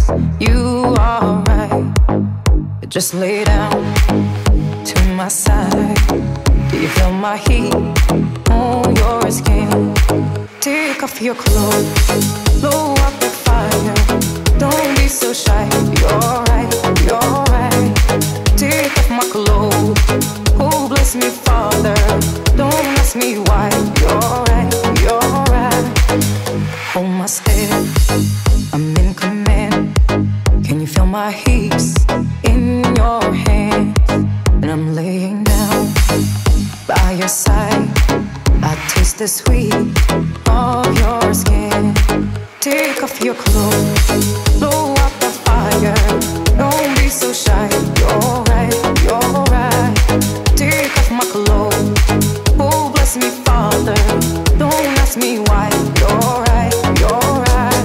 You are right. Just lay down to my side. Do you feel my heat on your skin? Take off your clothes, blow up the fire. Don't be so shy. You're right, you're right. Take off my clothes. Oh, bless me, Father. Don't ask me why. You're right, you're right. Hold my step, I'm in command. Can you feel my heat in your hands? And I'm laying down by your side. I taste the sweet of your skin. Take off your clothes, blow up the fire. Don't be so shy. You're right, you're right. Take off my clothes. Oh, bless me, Father. Don't ask me why. You're right, you're right.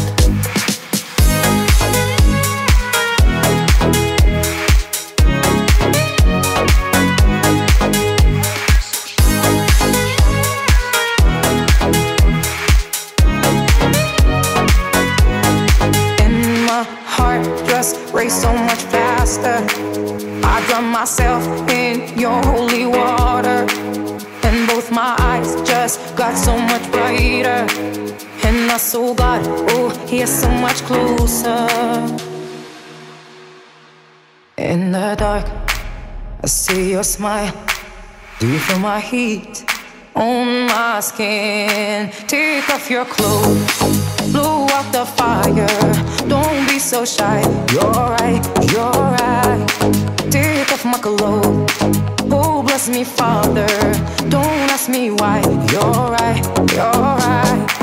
Race so much faster. I drown myself in your holy water, and both my eyes just got so much brighter. And I saw God, oh, He is so much closer. In the dark, I see your smile. Do you feel my heat on my skin? Take off your clothes, blow out the fire. Don't be so shy. You're right, you're right. Take off my clothes. Oh, bless me, Father. Don't ask me why. You're right, you're right.